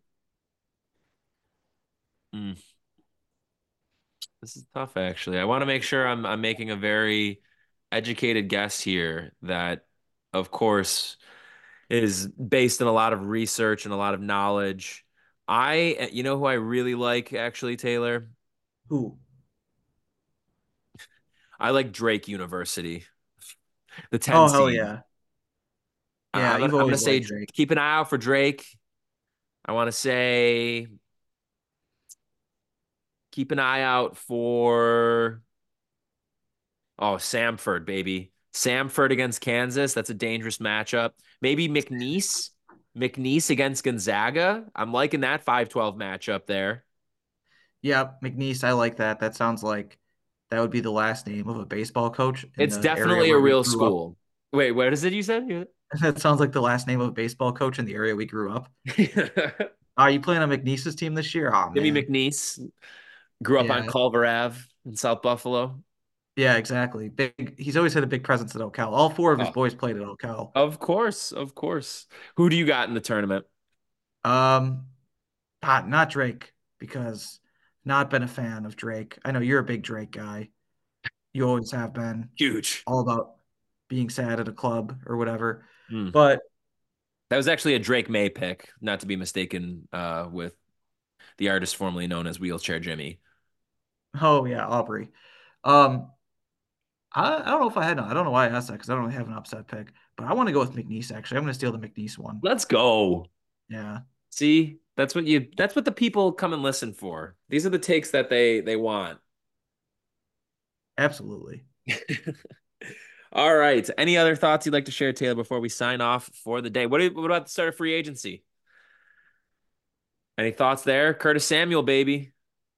Hmm. This is tough, actually. I want to make sure I'm making a very educated guess here that, of course, is based on a lot of research and a lot of knowledge. You know who I really like, actually, Taylor? Who? I like Drake University, the 10 Oh, hell seed. yeah. Yeah, I'm you've gonna always say liked Drake. keep an eye out for Drake. I want to say keep an eye out for Samford, baby. Samford against Kansas. That's a dangerous matchup. Maybe McNeese. McNeese against Gonzaga. I'm liking that 5-12 matchup there. Yeah, McNeese, I like that. That sounds like that would be the last name of a baseball coach in It's the area definitely a where we real grew up. school. Wait, what is it you said? That sounds like the last name of a baseball coach in the area we grew up. Are you playing on McNeese's team this year? Oh, Jimmy man. McNeese grew up on Yeah. Culver Ave in South Buffalo. Yeah, exactly. He's always had a big presence at Ocala. All 4 of his Oh, boys played at Ocala. of course, of course. Who do you got in the tournament? Um, not Drake, because not been a fan of Drake. I know you're a big Drake guy. You always have been. Huge. All about being sad at a club or whatever. Mm. But That was actually a Drake May pick, not to be mistaken with the artist formerly known as Wheelchair Jimmy. oh yeah, Aubrey. Um, I don't know if I don't know why I asked that because I don't really have an upset pick. But I want to go with McNeese actually. I'm going to steal the McNeese one. Let's go. Yeah, See, that's what the people come and listen for. These are the takes that they want. absolutely. All right. Any other thoughts you'd like to share, Taylor, before we sign off for the day? What about the start of free agency? Any thoughts there? Curtis Samuel, baby.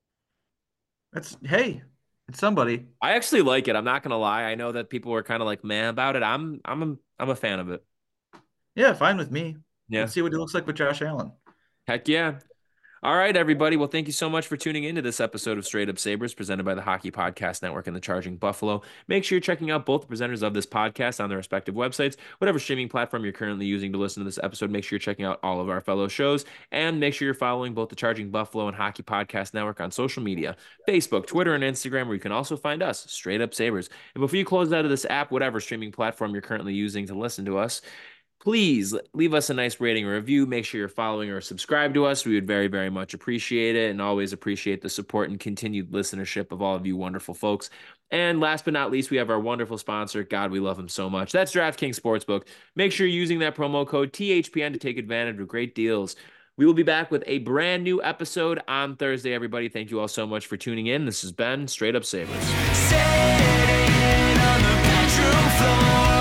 Hey, it's somebody. I actually like it. I'm not gonna lie. I know that people were kind of like meh about it. I'm a fan of it. Yeah, fine with me. Yeah. Let's see what he looks like with Josh Allen. Heck yeah. All right, everybody. Well, thank you so much for tuning into this episode of Straight Up Sabres presented by the Hockey Podcast Network and the Charging Buffalo. Make sure you're checking out both the presenters of this podcast on their respective websites. Whatever streaming platform you're currently using to listen to this episode, make sure you're checking out all of our fellow shows and make sure you're following both the Charging Buffalo and Hockey Podcast Network on social media, Facebook, Twitter, and Instagram, where you can also find us, Straight Up Sabres. And before you close out of this app, whatever streaming platform you're currently using to listen to us, please leave us a nice rating or review. Make sure you're following or subscribe to us. We would very, very much appreciate it and always appreciate the support and continued listenership of all of you wonderful folks. And last but not least, we have our wonderful sponsor. God, we love him so much. That's DraftKings Sportsbook. Make sure you're using that promo code THPN to take advantage of great deals. We will be back with a brand new episode on Thursday, everybody. Thank you all so much for tuning in. This has been Straight Up Sabres. Sitting on the bedroom floor.